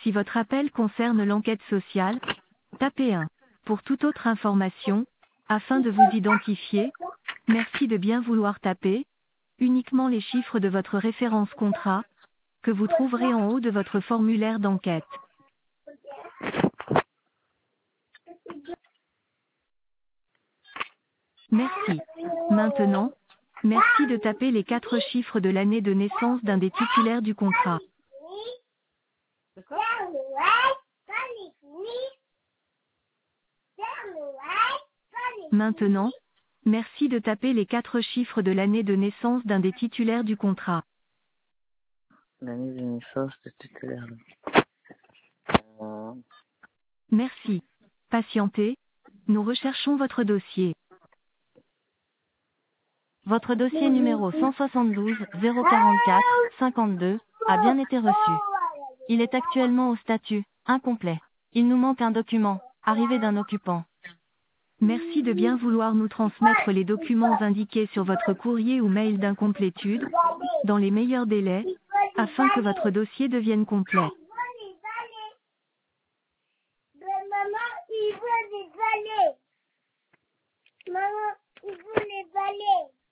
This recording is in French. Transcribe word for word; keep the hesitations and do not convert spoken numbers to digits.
Si votre appel concerne l'enquête sociale, tapez un. Pour toute autre information, afin de vous identifier, merci de bien vouloir taper uniquement les chiffres de votre référence contrat, que vous trouverez en haut de votre formulaire d'enquête. Merci. Maintenant, merci de taper les quatre chiffres de l'année de naissance d'un des titulaires du contrat. Maintenant, merci de taper les quatre chiffres de l'année de naissance d'un des titulaires du contrat. L'année de naissance de titulaire. Euh, Merci. Patientez. Nous recherchons votre dossier. Votre dossier numéro cent soixante-douze zéro quarante-quatre cinquante-deux a bien été reçu. Il est actuellement au statut incomplet. Il nous manque un document, arrivé d'un occupant. Merci de bien vouloir nous transmettre les documents indiqués sur votre courrier ou mail d'incomplétude, dans les meilleurs délais, afin que votre dossier devienne complet. Maman, il veut les balais. Maman, il veut les balais.